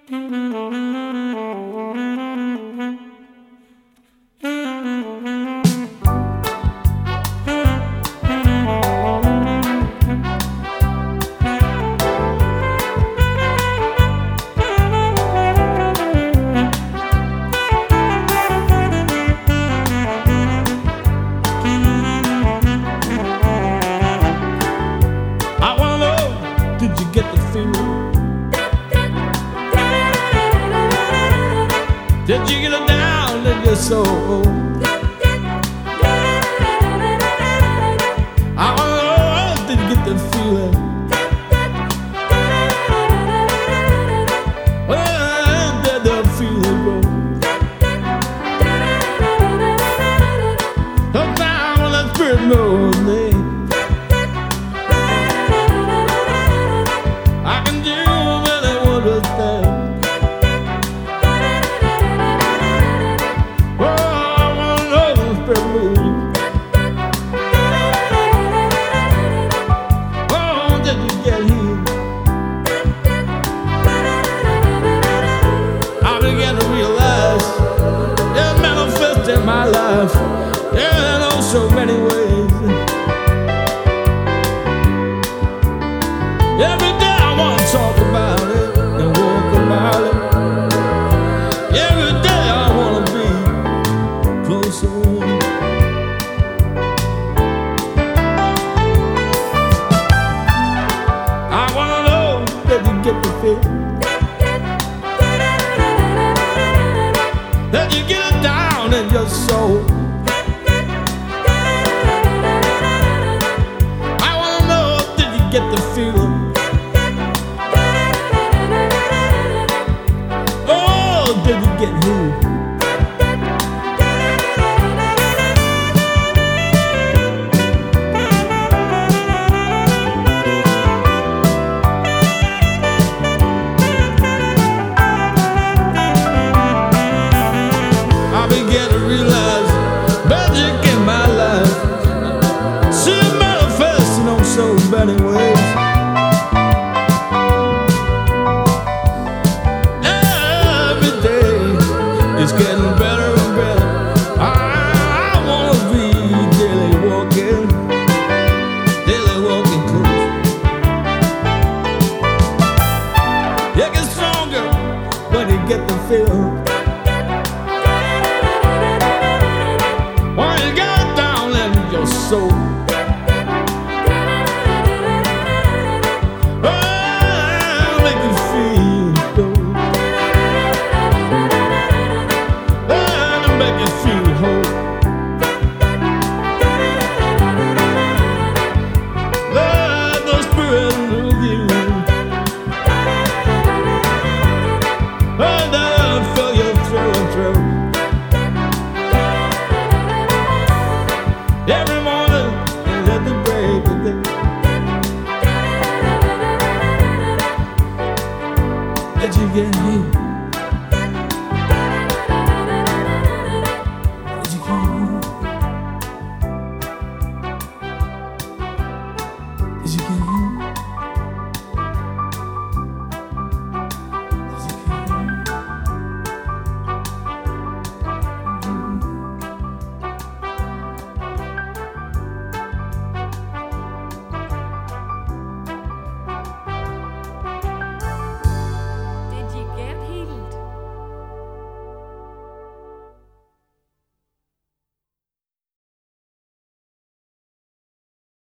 Did you get the feeling? Did you get it down in your soul? I wanna know, did you get the feeling? Where did the feeling go? Come down when that spirit knows me. My life, yeah, in oh so many ways. Every day I want to talk about it and walk about it. Every day I want to be closer. I want to know that you get the feel. That you get it down in your soul. I wanna know, did you get the feeling? Oh, did you get who? I began to realize magic in my life, see it manifesting on so many ways. Every day it's getting better and better. I wanna be daily walking close. You get stronger when you get the feel. Soul. I'll make you feel good. I'll make you feel whole. Let the spirit move you. And I'll feel you through and through. Every morning and at the break of day, that you get here.